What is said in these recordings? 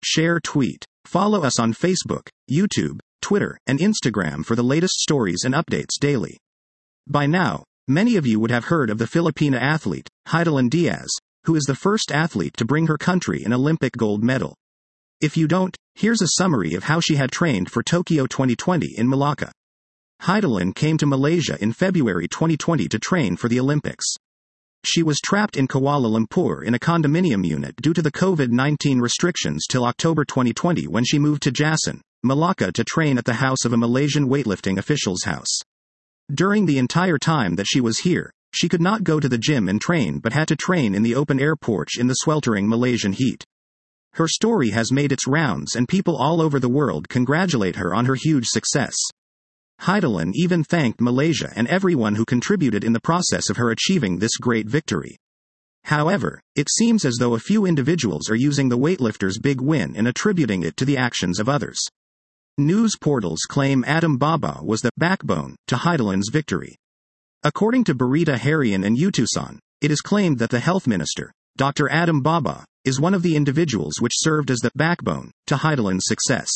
share, tweet. Follow us on Facebook, YouTube, Twitter, and Instagram for the latest stories and updates daily. By now, many of you would have heard of the Filipina athlete, Heidelin Diaz, who is the first athlete to bring her country an Olympic gold medal. If you don't, here's a summary of how she had trained for Tokyo 2020 in Malacca. Heidelin came to Malaysia in February 2020 to train for the Olympics. She was trapped in Kuala Lumpur in a condominium unit due to the COVID-19 restrictions till October 2020 when she moved to Jasin, Malacca to train at the house of a Malaysian weightlifting official's house. During the entire time that she was here, she could not go to the gym and train but had to train in the open-air porch in the sweltering Malaysian heat. Her story has made its rounds and people all over the world congratulate her on her huge success. Heidelin even thanked Malaysia and everyone who contributed in the process of her achieving this great victory. However, it seems as though a few individuals are using the weightlifter's big win and attributing it to the actions of others. News portals claim Adam Baba was the backbone to Heidelin's victory. According to Berita Harian and Utusan, it is claimed that the health minister, Dr. Adam Baba, is one of the individuals which served as the backbone to Heidelin's success.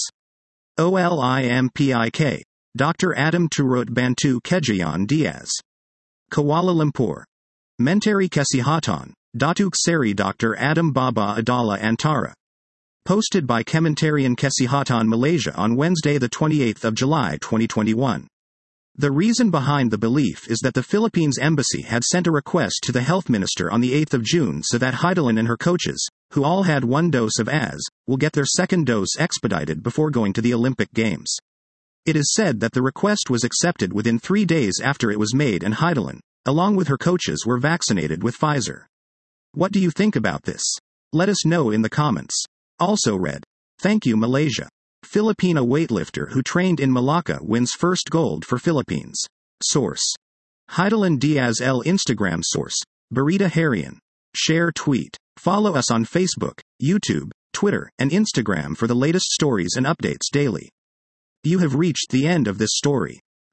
Olimpik. Dr. Adam Turut Bantu Kejayan Diaz. Kuala Lumpur. Menteri Kesihatan, Datuk Seri Dr. Adam Baba Adala Antara. Posted by Kementerian Kesihatan Malaysia on Wednesday 28 July 2021. The reason behind the belief is that the Philippines embassy had sent a request to the health minister on 8 June so that Heidelin and her coaches, who all had one dose of AZ, will get their second dose expedited before going to the Olympic Games. It is said that the request was accepted within 3 days after it was made and Heidelin, along with her coaches, were vaccinated with Pfizer. What do you think about this? Let us know in the comments. Also read. Thank you Malaysia. Filipina weightlifter who trained in Malacca wins first gold for Philippines. Source. Heidelin Diaz L. Instagram source. Berita Harian. Share, tweet. Follow us on Facebook, YouTube, Twitter, and Instagram for the latest stories and updates daily. You have reached the end of this story.